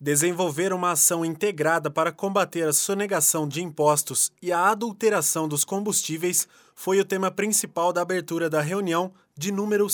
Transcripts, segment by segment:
Desenvolver uma ação integrada para combater a sonegação de impostos e a adulteração dos combustíveis foi o tema principal da abertura da reunião de número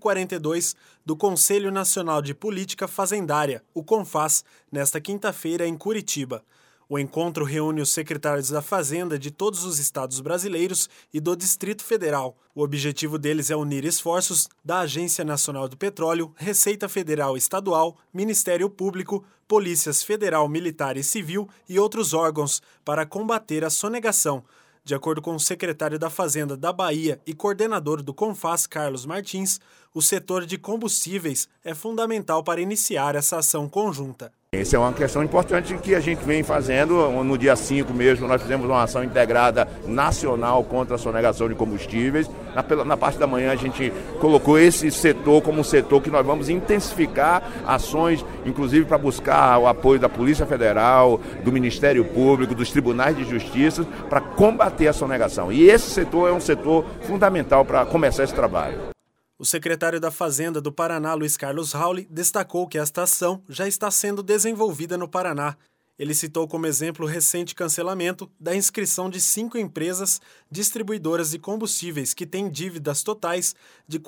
142 do Conselho Nacional de Política Fazendária, o CONFAS, nesta quinta-feira em Curitiba. O encontro reúne os secretários da Fazenda de todos os estados brasileiros e do Distrito Federal. O objetivo deles é unir esforços da Agência Nacional do Petróleo, Receita Federal e Estadual, Ministério Público, Polícias Federal, Militar e Civil e outros órgãos para combater a sonegação. De acordo com o secretário da Fazenda da Bahia e coordenador do CONFAS, Carlos Martins, o setor de combustíveis é fundamental para iniciar essa ação conjunta. Essa é uma questão importante que a gente vem fazendo. No dia 5 mesmo, nós fizemos uma ação integrada nacional contra a sonegação de combustíveis. Na parte da manhã, a gente colocou esse setor como um setor que nós vamos intensificar ações, inclusive para buscar o apoio da Polícia Federal, do Ministério Público, dos tribunais de justiça, para combater a sonegação. E esse setor é um setor fundamental para começar esse trabalho. O secretário da Fazenda do Paraná, Luiz Carlos Rauli, destacou que esta ação já está sendo desenvolvida no Paraná. Ele citou como exemplo o recente cancelamento da inscrição de 5 empresas distribuidoras de combustíveis que têm dívidas totais de R$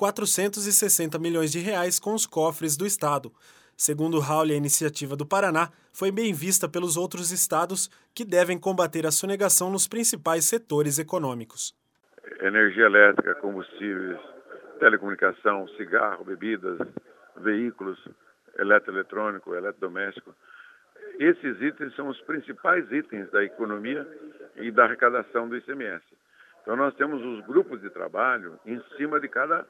460 milhões com os cofres do estado. Segundo Rauli, a iniciativa do Paraná foi bem vista pelos outros estados que devem combater a sonegação nos principais setores econômicos. Energia elétrica, combustíveis, telecomunicação, cigarro, bebidas, veículos, eletroeletrônico, eletrodoméstico. Esses itens são os principais itens da economia e da arrecadação do ICMS. Então nós temos os grupos de trabalho em cima de cada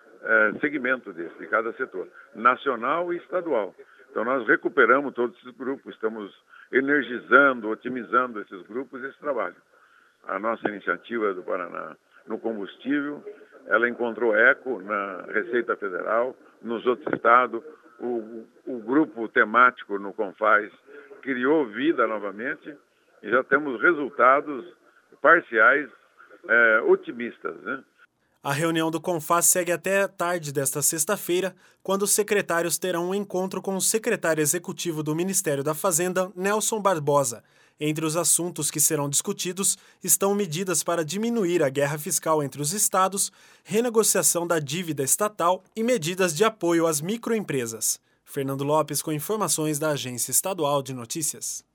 segmento desse, de cada setor, nacional e estadual. Então nós recuperamos todos esses grupos, estamos energizando, otimizando esses grupos e esse trabalho. A nossa iniciativa do Paraná no combustível, ela encontrou eco na Receita Federal, nos outros estados, o grupo temático no CONFAS criou vida novamente e já temos resultados parciais otimistas, né? A reunião do CONFAS segue até a tarde desta sexta-feira, quando os secretários terão um encontro com o secretário executivo do Ministério da Fazenda, Nelson Barbosa. Entre os assuntos que serão discutidos estão medidas para diminuir a guerra fiscal entre os estados, renegociação da dívida estatal e medidas de apoio às microempresas. Fernando Lopes com informações da Agência Estadual de Notícias.